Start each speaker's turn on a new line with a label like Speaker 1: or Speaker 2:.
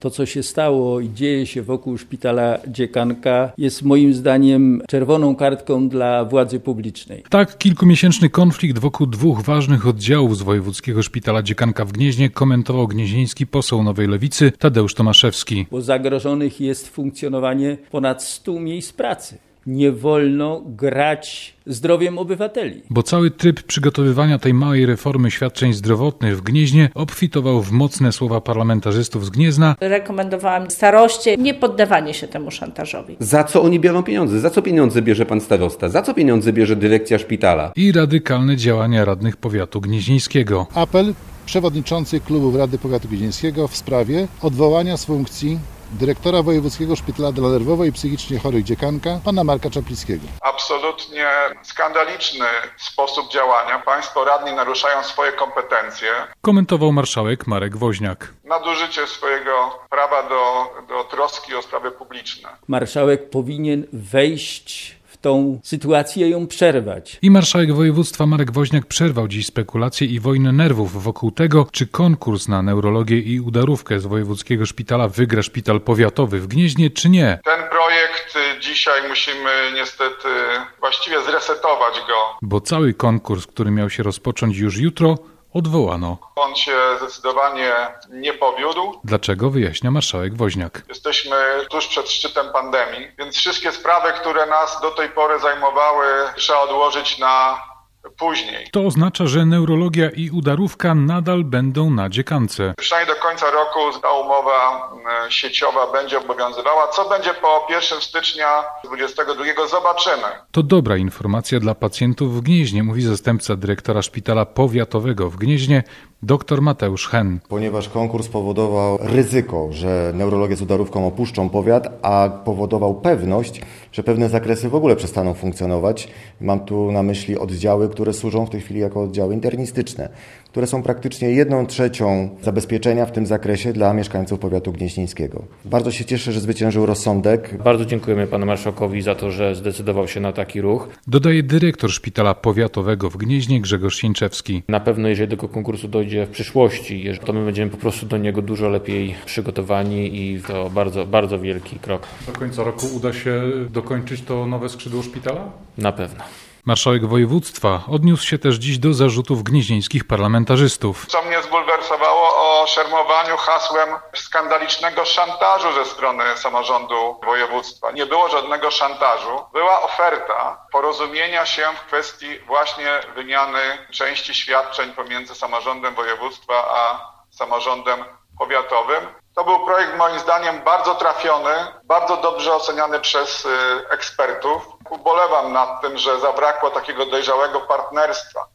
Speaker 1: To, co się stało i dzieje się wokół szpitala Dziekanka, jest moim zdaniem czerwoną kartką dla władzy publicznej.
Speaker 2: Tak, kilkumiesięczny konflikt wokół dwóch ważnych oddziałów z Wojewódzkiego Szpitala Dziekanka w Gnieźnie komentował gnieźnieński poseł Nowej Lewicy Tadeusz Tomaszewski.
Speaker 1: Bo zagrożonych jest funkcjonowanie ponad 100 miejsc pracy. Nie wolno grać zdrowiem obywateli.
Speaker 2: Bo cały tryb przygotowywania tej małej reformy świadczeń zdrowotnych w Gnieźnie obfitował w mocne słowa parlamentarzystów z Gniezna.
Speaker 3: Rekomendowałam staroście nie poddawanie się temu szantażowi.
Speaker 4: Za co oni biorą pieniądze? Za co pieniądze bierze pan starosta? Za co pieniądze bierze dyrekcja szpitala?
Speaker 2: I radykalne działania radnych powiatu gnieźnieńskiego.
Speaker 5: Apel przewodniczących klubów Rady Powiatu Gnieźnieńskiego w sprawie odwołania z funkcji dyrektora Wojewódzkiego Szpitala dla Nerwowo i Psychicznie Chorych Dziekanka, pana Marka Czaplińskiego.
Speaker 6: Absolutnie skandaliczny sposób działania. Państwo radni naruszają swoje kompetencje.
Speaker 2: Komentował marszałek Marek Woźniak.
Speaker 6: Nadużycie swojego prawa do troski o sprawy publiczne.
Speaker 1: Marszałek powinien wejść w tą sytuację ją przerwać.
Speaker 2: I marszałek województwa Marek Woźniak przerwał dziś spekulacje i wojnę nerwów wokół tego, czy konkurs na neurologię i udarówkę z Wojewódzkiego Szpitala wygra Szpital Powiatowy w Gnieźnie, czy nie.
Speaker 6: Ten projekt dzisiaj musimy niestety właściwie zresetować go.
Speaker 2: Bo cały konkurs, który miał się rozpocząć już jutro, odwołano.
Speaker 6: On się zdecydowanie nie powiódł.
Speaker 2: Dlaczego, wyjaśnia marszałek Woźniak.
Speaker 6: Jesteśmy tuż przed szczytem pandemii, więc wszystkie sprawy, które nas do tej pory zajmowały, trzeba odłożyć na później.
Speaker 2: To oznacza, że neurologia i udarówka nadal będą na Dziekance.
Speaker 6: Przynajmniej do końca roku ta umowa sieciowa będzie obowiązywała. Co będzie po 1 stycznia 2022 zobaczymy.
Speaker 2: To dobra informacja dla pacjentów w Gnieźnie, mówi zastępca dyrektora Szpitala Powiatowego w Gnieźnie, dr Mateusz Hen.
Speaker 7: Ponieważ konkurs powodował ryzyko, że neurologia z udarówką opuszczą powiat, a powodował pewność, że pewne zakresy w ogóle przestaną funkcjonować. Mam tu na myśli oddziały, które służą w tej chwili jako oddziały internistyczne, które są praktycznie 1/3 zabezpieczenia w tym zakresie dla mieszkańców powiatu gnieźnieńskiego. Bardzo się cieszę, że zwyciężył rozsądek.
Speaker 8: Bardzo dziękujemy panu marszałkowi za to, że zdecydował się na taki ruch.
Speaker 2: Dodaje dyrektor Szpitala Powiatowego w Gnieźnie Grzegorz Sieńczewski.
Speaker 8: Na pewno jeżeli do tego konkursu dojdzie w przyszłości, to my będziemy po prostu do niego dużo lepiej przygotowani i to bardzo, bardzo wielki krok.
Speaker 2: Do końca roku uda się dokończyć to nowe skrzydło szpitala?
Speaker 8: Na pewno.
Speaker 2: Marszałek województwa odniósł się też dziś do zarzutów gnieźnieńskich parlamentarzystów.
Speaker 6: Co mnie zbulwersowało, o szermowaniu hasłem skandalicznego szantażu ze strony samorządu województwa. Nie było żadnego szantażu. Była oferta porozumienia się w kwestii właśnie wymiany części świadczeń pomiędzy samorządem województwa a samorządem powiatowym. To był projekt moim zdaniem bardzo trafiony, bardzo dobrze oceniany przez ekspertów. Ubolewam nad tym, że zabrakło takiego dojrzałego partnerstwa